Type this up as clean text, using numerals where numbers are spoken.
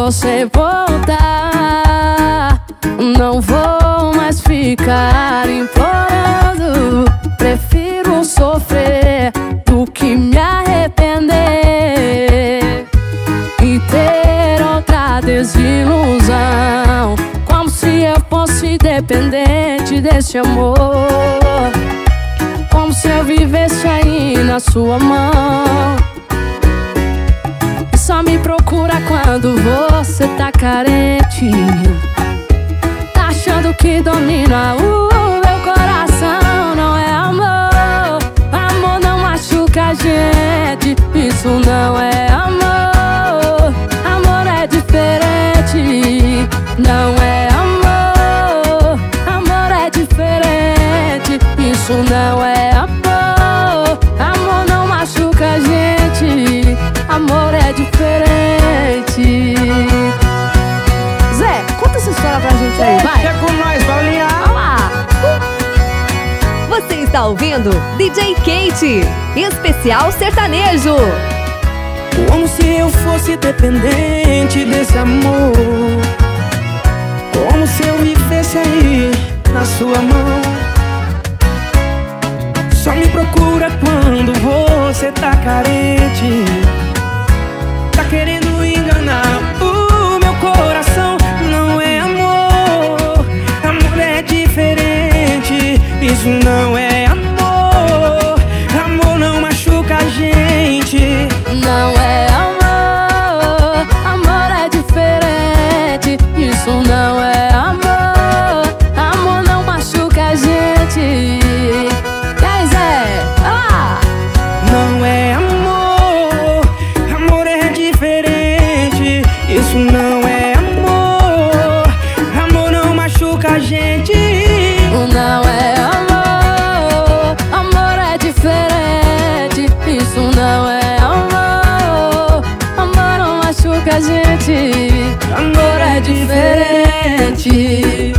você voltar, não vou mais ficar implorando. Prefiro sofrer do que me arrepender e ter outra desilusão, como se eu fosse dependente desse amor, como se eu vivesse aí na sua mão. E só me procura quando você tá carente, tá achando que domina o meu coração. Não é amor, amor não machuca a gente. Isso não é amor, amor é diferente. Não é amor, amor é diferente. Isso não é amor, amor não machuca a gente. Amor é diferente. Zé, conta essa história pra gente aí, vai. Deixa com nós, Paulinha. Vamos lá. Você está ouvindo DJ Kate, especial sertanejo. Como se eu fosse dependente desse amor, como se eu vivesse aí na sua mão. Só me procura quando você tá carente, tá querendo enganar o meu coração. Não é amor, amor é diferente. Isso não é amor, amor não machuca a gente. Não é amor, amor é diferente. Isso não é amor, amor não machuca a gente. Quer Zé? Vai lá. Não é amor, amor é diferente. Isso não é amor, amor não machuca a gente. Não é amor, amor é diferente. Isso não é amor, amor não machuca a gente. Amor é diferente.